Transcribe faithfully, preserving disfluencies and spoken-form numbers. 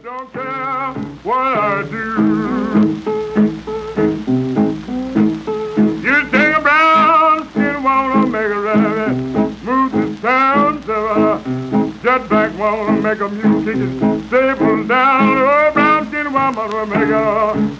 don't care what I do. You take a brown skin wanna make a rabbit, move to town, so uh, jet black wanna make a mule kick his stable down. Oh, brown skin woman will make a